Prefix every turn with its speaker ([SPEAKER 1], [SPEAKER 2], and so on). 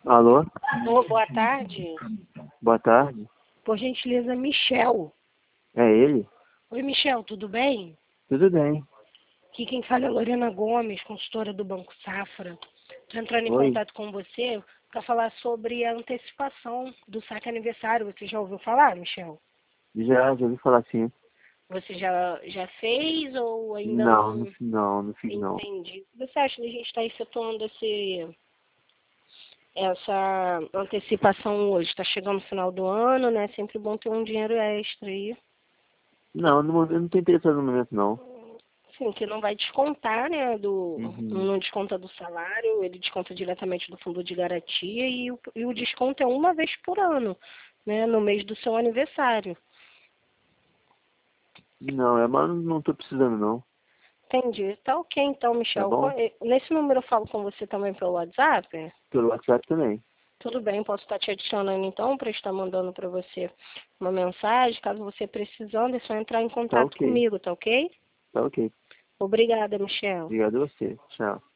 [SPEAKER 1] Alô?
[SPEAKER 2] Ô, boa tarde.
[SPEAKER 1] Boa tarde.
[SPEAKER 2] Por gentileza, Michel.
[SPEAKER 1] É ele?
[SPEAKER 2] Oi, Michel, tudo bem?
[SPEAKER 1] Tudo bem.
[SPEAKER 2] Aqui quem fala é Lorena Gomes, consultora do Banco Safra. Estou entrando em
[SPEAKER 1] Oi.
[SPEAKER 2] contato com você para falar sobre a antecipação do saque aniversário. Você já ouviu falar, Michel?
[SPEAKER 1] Já ouvi falar sim.
[SPEAKER 2] Você já fez ou ainda
[SPEAKER 1] Não,
[SPEAKER 2] não
[SPEAKER 1] não fiz não.
[SPEAKER 2] entendi? O que você acha de a gente estar efetuando essa antecipação hoje? Está chegando no final do ano, né? Sempre bom ter um dinheiro extra aí.
[SPEAKER 1] Não, eu não tô interessado no momento não.
[SPEAKER 2] Sim, que não vai descontar, né?
[SPEAKER 1] Uhum.
[SPEAKER 2] Não desconta do salário, ele desconta diretamente do fundo de garantia e o desconto é uma vez por ano, né? No mês do seu aniversário.
[SPEAKER 1] Não, mas não tô precisando não.
[SPEAKER 2] Entendi. Tá ok então,
[SPEAKER 1] Tá
[SPEAKER 2] Michel.
[SPEAKER 1] bom?
[SPEAKER 2] Nesse número eu falo com você também pelo WhatsApp?
[SPEAKER 1] Pelo WhatsApp também.
[SPEAKER 2] Tudo bem, posso estar te adicionando então para estar mandando para você uma mensagem. Caso você precisando, é só entrar em
[SPEAKER 1] Tá
[SPEAKER 2] contato
[SPEAKER 1] ok.
[SPEAKER 2] comigo, tá ok?
[SPEAKER 1] Tá ok.
[SPEAKER 2] Obrigada, Michel.
[SPEAKER 1] Obrigado a você. Tchau.